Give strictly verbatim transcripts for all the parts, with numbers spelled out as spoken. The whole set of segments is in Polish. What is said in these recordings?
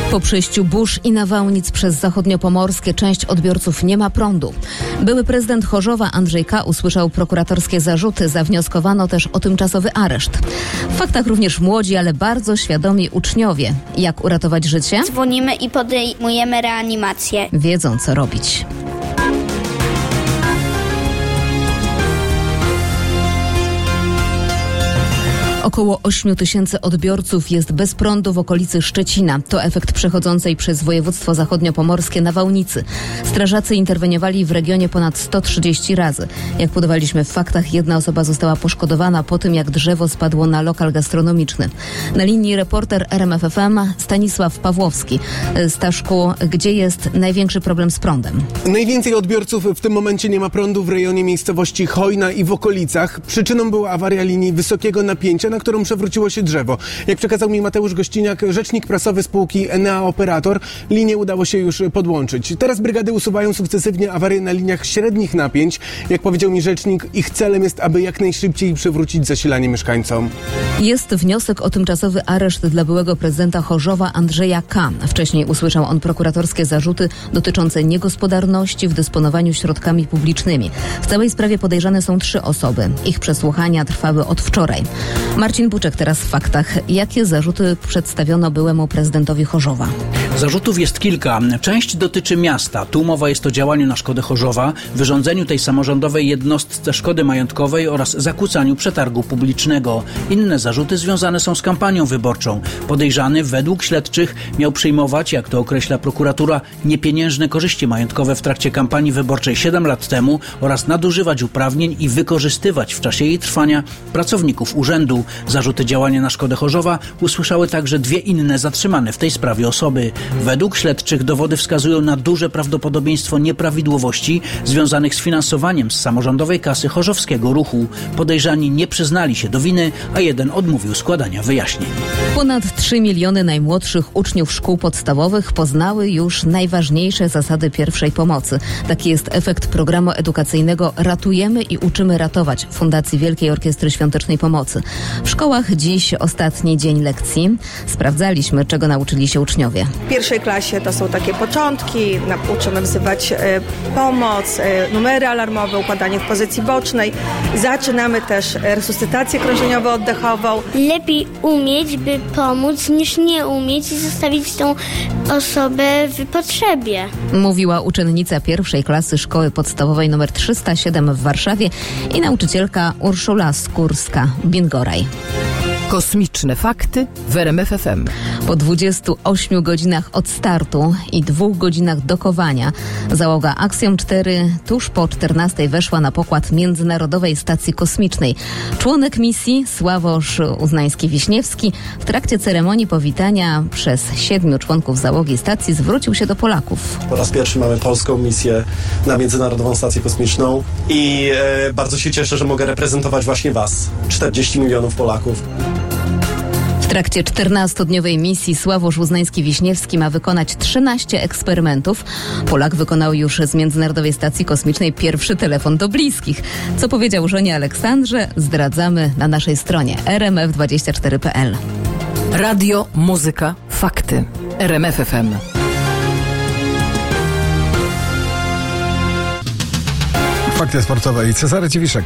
Po przejściu burz i nawałnic przez zachodniopomorskie część odbiorców nie ma prądu. Były prezydent Chorzowa Andrzej K. usłyszał prokuratorskie zarzuty. Zawnioskowano też o tymczasowy areszt. W faktach również młodzi, ale bardzo świadomi uczniowie. Jak uratować życie? Dzwonimy i podejmujemy reanimację. Wiedzą, co robić. Około ośmiu tysięcy odbiorców jest bez prądu w okolicy Szczecina. To efekt przechodzącej przez województwo zachodniopomorskie nawałnicy. Strażacy interweniowali w regionie ponad sto trzydzieści razy. Jak podawaliśmy w faktach, jedna osoba została poszkodowana po tym, jak drzewo spadło na lokal gastronomiczny. Na linii reporter R M F F M Stanisław Pawłowski. Staszku, gdzie jest największy problem z prądem? Najwięcej odbiorców w tym momencie nie ma prądu w rejonie miejscowości Chojna i w okolicach. Przyczyną była awaria linii wysokiego napięcia, na którą przewróciło się drzewo. Jak przekazał mi Mateusz Gościniak, rzecznik prasowy spółki Enea Operator, linię udało się już podłączyć. Teraz brygady usuwają sukcesywnie awarie na liniach średnich napięć. Jak powiedział mi rzecznik, ich celem jest, aby jak najszybciej przywrócić zasilanie mieszkańcom. Jest wniosek o tymczasowy areszt dla byłego prezydenta Chorzowa Andrzeja K. Wcześniej usłyszał on prokuratorskie zarzuty dotyczące niegospodarności w dysponowaniu środkami publicznymi. W całej sprawie podejrzane są trzy osoby. Ich przesłuchania trwały od wczoraj. Marcin Buczek teraz w faktach. Jakie zarzuty przedstawiono byłemu prezydentowi Chorzowa? Zarzutów jest kilka. Część dotyczy miasta. Tu mowa jest o działaniu na szkodę Chorzowa, wyrządzeniu tej samorządowej jednostce szkody majątkowej oraz zakłócaniu przetargu publicznego. Inne zarzuty związane są z kampanią wyborczą. Podejrzany według śledczych miał przyjmować, jak to określa prokuratura, niepieniężne korzyści majątkowe w trakcie kampanii wyborczej siedem lat temu oraz nadużywać uprawnień i wykorzystywać w czasie jej trwania pracowników urzędu. Zarzuty działania na szkodę Chorzowa usłyszały także dwie inne zatrzymane w tej sprawie osoby. Według śledczych dowody wskazują na duże prawdopodobieństwo nieprawidłowości związanych z finansowaniem z samorządowej kasy chorzowskiego ruchu. Podejrzani nie przyznali się do winy, a jeden odmówił składania wyjaśnień. Ponad trzy miliony najmłodszych uczniów szkół podstawowych poznały już najważniejsze zasady pierwszej pomocy. Taki jest efekt programu edukacyjnego Ratujemy i uczymy ratować Fundacji Wielkiej Orkiestry Świątecznej Pomocy. W szkołach dziś ostatni dzień lekcji. Sprawdzaliśmy, czego nauczyli się uczniowie. W pierwszej klasie to są takie początki, uczymy wzywać e, pomoc, e, numery alarmowe, układanie w pozycji bocznej. Zaczynamy też resuscytację krążeniowo-oddechową. Lepiej umieć, by pomóc, niż nie umieć i zostawić tą osobę w potrzebie. Mówiła uczennica pierwszej klasy szkoły podstawowej nr trzysta siedem w Warszawie i nauczycielka Urszula Skórska-Bingoraj. Kosmiczne fakty w R M F F M. Po dwudziestu ośmiu godzinach od startu i dwóch godzinach dokowania załoga Axiom cztery tuż po czternastej weszła na pokład Międzynarodowej Stacji Kosmicznej. Członek misji Sławosz Uznański-Wiśniewski w trakcie ceremonii powitania przez siedmiu członków załogi stacji zwrócił się do Polaków. Po raz pierwszy mamy polską misję na Międzynarodową Stację Kosmiczną i e, bardzo się cieszę, że mogę reprezentować właśnie Was, czterdzieści milionów Polaków. W trakcie czternastodniowej misji Sławosz Uznański-Wiśniewski ma wykonać trzynaście eksperymentów. Polak wykonał już z Międzynarodowej Stacji Kosmicznej pierwszy telefon do bliskich. Co powiedział żonie Aleksandrze, zdradzamy na naszej stronie r m f dwadzieścia cztery kropka p l. Radio, muzyka, fakty. R M F F M. Fakty sportowe i Cezary Dziwiszek.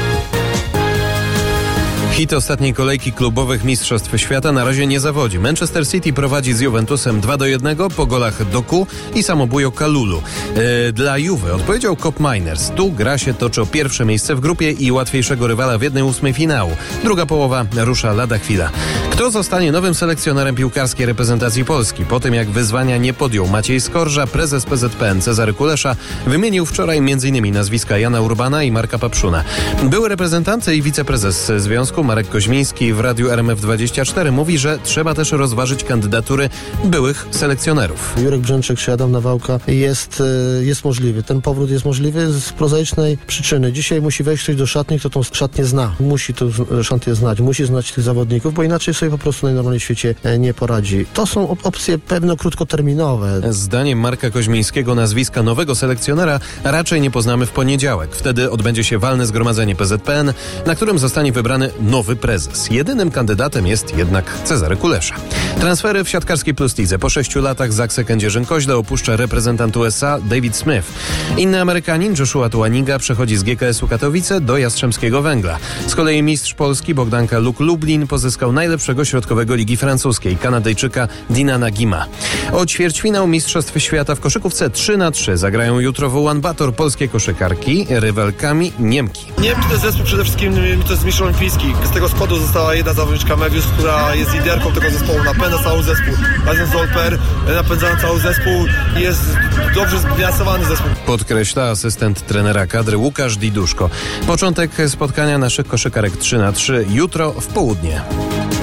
Hit ostatniej kolejki klubowych Mistrzostw Świata na razie nie zawodzi. Manchester City prowadzi z Juventusem dwa do jednego po golach Doku i samobujo Kalulu. Yy, dla Juve odpowiedział Kop Miners. Tu gra się toczy o pierwsze miejsce w grupie i łatwiejszego rywala w jednej ósmej finału. Druga połowa rusza lada chwila. Kto zostanie nowym selekcjonerem piłkarskiej reprezentacji Polski? Po tym jak wyzwania nie podjął Maciej Skorża, prezes P Z P N Cezary Kulesza wymienił wczoraj m.in. nazwiska Jana Urbana i Marka Papszuna. Były reprezentant i wiceprezes związku Marek Koźmiński w Radiu R M F dwadzieścia cztery mówi, że trzeba też rozważyć kandydatury byłych selekcjonerów. Jurek Brzęczyk czy Adam Nawałka jest, jest możliwy. Ten powrót jest możliwy z prozaicznej przyczyny. Dzisiaj musi wejść ktoś do szatni, kto tą szatnię zna. Musi tę szatnię znać, musi znać tych zawodników, bo inaczej sobie po prostu najnormalniej w świecie nie poradzi. To są op- opcje pewno krótkoterminowe. Zdaniem Marka Koźmińskiego nazwiska nowego selekcjonera raczej nie poznamy w poniedziałek. Wtedy odbędzie się walne zgromadzenie P Z P N, na którym zostanie wybrany nowy prezes. Jedynym kandydatem jest jednak Cezary Kulesza. Transfery w siatkarskiej Plus Lidze. Po sześciu latach Zaksę Kędzierzyn-Koźle opuszcza reprezentant U S A David Smith. Inny Amerykanin Joshua Tuaniga przechodzi z G K S-u Katowice do Jastrzębskiego Węgla. Z kolei mistrz Polski Bogdanka Luk Lublin pozyskał najlepszego środkowego Ligi Francuskiej, Kanadyjczyka Dinana Gima. O ćwierćfinał Mistrzostw Świata w koszykówce trzy na trzy zagrają jutro w Ulaanbaatar polskie koszykarki, rywalkami Niemki. Niemcy to jest zespół przede wszystkim, to jest mistrz olimpijski. Z tego składu została jedna zawodniczka Mewius, która jest liderką tego zespołu, napędza cały zespół. Razem z Olper napędzają cały zespół i jest dobrze zbilansowany zespół. Podkreśla asystent trenera kadry Łukasz Diduszko. Początek spotkania naszych koszykarek trzy na trzy jutro w południe.